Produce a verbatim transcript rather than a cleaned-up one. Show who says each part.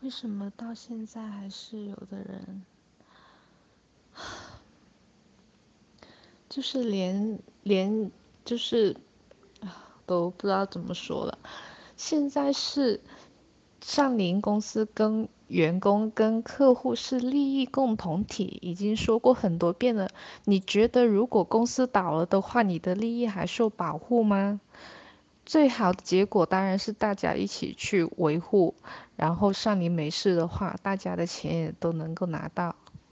Speaker 1: 为什么到现在还是有的人，就是连连就是都不知道怎么说了。现在是上林公司跟员工跟客户是利益共同体，已经说过很多遍了。你觉得如果公司倒了的话，你的利益还受保护吗？最好的结果当然是大家一起去维护，然后上林没事的话，大家的钱也都能够拿到。